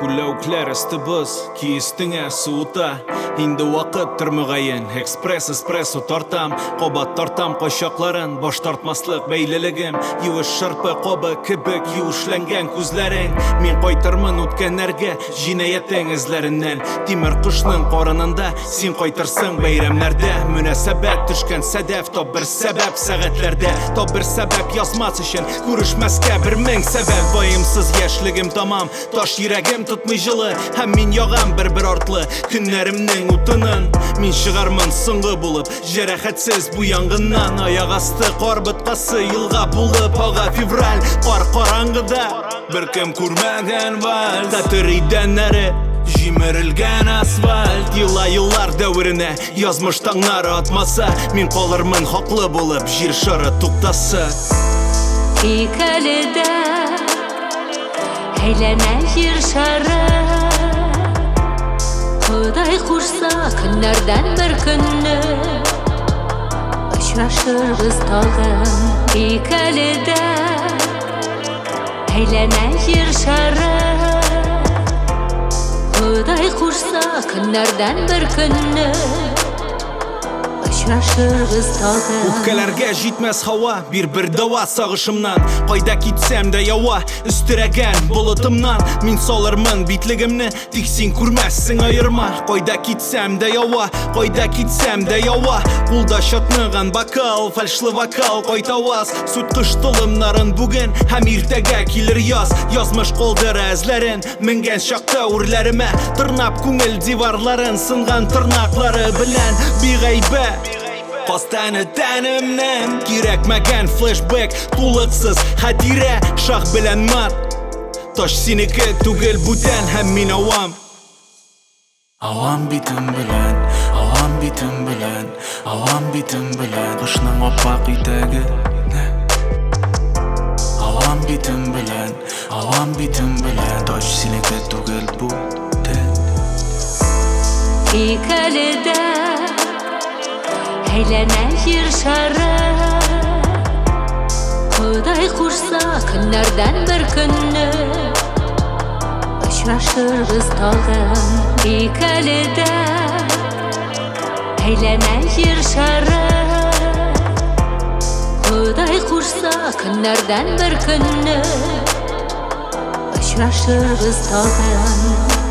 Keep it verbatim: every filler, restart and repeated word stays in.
Gülövkler istibız ki istinge suuta. Indi wagtdyr mügayen Express espresso tartam Qobat tartam koşakların Boş tartmaslık beyliligim Yuviş şırpı qoba kibik Yuvuşlangan kuzlaring Min qoytırmın utkenlerge Jinayeteng izlerinden Timir kışnın qoranında Sin qoytırsın beyramlarda Münasebet düşken sedef Top bir sebep saatlarda Top bir sebep yazmaz için Görüşmezke bir ming sebep Vayımsız yaşligim tamam Taş yüregim tutmuş yılı Hem min yağam bir bir artlı Günlerimnin utının Min шығармын сыңғы болып Жарахатсыз bu yangından Аяқ асты қор бітқасы Yılға болып Аға февраль Қор қараңғыда Bir kim көрмәген вальс Татыриден әрі Жимірілген асфальт Yıla yıllar дәуіріне Язмыш таңнары атмаса Min қолырмын хақлы болып Жер шары туқтасы Икәліде Әйләнә жер шары Құдай құрса күннәрдән бір күнні Ұшырашырбыз тағын Икәліде Әйләнә жер шары Құдай құрса күннәрдән бір күнні Ұшырашырбыз тағын Үпкәләргә җитмәс һава Bir-bir дава сагышымнан Кайда китсәм дә ява Өстерәгән болытымнан Мин салырмын битлегемне Тик син күрмәссең аерма Кайда китсәм дә ява Кайда китсәм дә ява Кулда шатныган бокал Фальшлы вокал кайтаваз Сүт кыш тылымнарын бүген Һәм иртәгә килер яз Язмыш калдыр әзләрен Менгән чакта үрләремә Тырнап күңел диварларын Сынган тырнаклары белән Бигайбә Пастаны тәнемнән Кирәкмәгән флешбэк Тулыксыз хәтирә Шах белән мат Таш синеке түгел бүтән Һәм мин авам Авам битем белән Авам битем белән Авам битем белән Кышның аппак итәге Авам битем белән Авам битем белән Таш синеке түгел бүтән Икәліде Әйләнә жер шары Құдай құрса күннәрдән бір күнні Ұшырашырбыз тағын Икәліде Әйләнә жер шары Құдай құрса күннәрдән бір күнні Ұшырашырбыз тағын